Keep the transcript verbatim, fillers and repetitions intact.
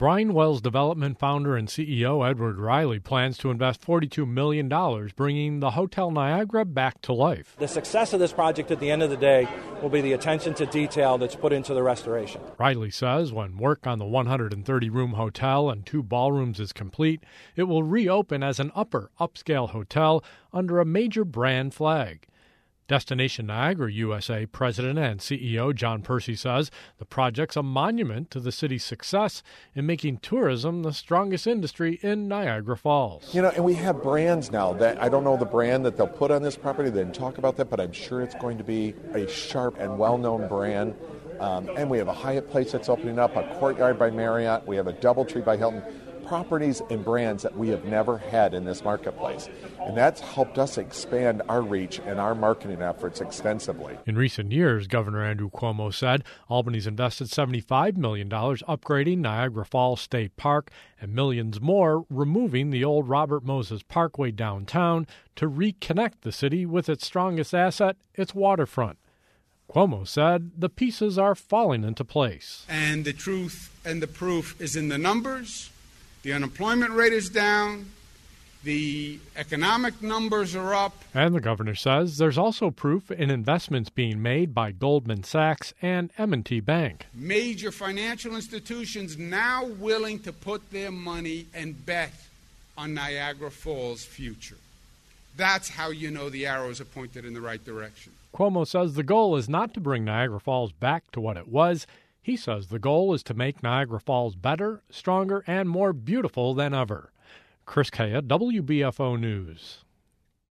Brine Wells Development founder and C E O Edward Riley plans to invest forty-two million dollars, bringing the Hotel Niagara back to life. The success of this project at the end of the day will be the attention to detail that's put into the restoration. Riley says when work on the one hundred thirty room hotel and two ballrooms is complete, it will reopen as an upper upscale hotel under a major brand flag. Destination Niagara U S A President and C E O John Percy says the project's a monument to the city's success in making tourism the strongest industry in Niagara Falls. You know, and we have brands now that I don't know the brand that they'll put on this property. They didn't talk about that, but I'm sure it's going to be a sharp and well-known brand. Um, and we have a Hyatt Place that's opening up, a Courtyard by Marriott. We have a DoubleTree by Hilton. Properties and brands that we have never had in this marketplace. And that's helped us expand our reach and our marketing efforts extensively. In recent years, Governor Andrew Cuomo said Albany's invested seventy-five million dollars upgrading Niagara Falls State Park and millions more removing the old Robert Moses Parkway downtown to reconnect the city with its strongest asset, its waterfront. Cuomo said the pieces are falling into place. And the truth and the proof is in the numbers. The unemployment rate is down. The economic numbers are up. And the governor says there's also proof in investments being made by Goldman Sachs and M and T Bank. Major financial institutions now willing to put their money and bet on Niagara Falls' future. That's how you know the arrows are pointed in the right direction. Cuomo says the goal is not to bring Niagara Falls back to what it was. He says the goal is to make Niagara Falls better, stronger, and more beautiful than ever. Chris Kaya, W B F O News.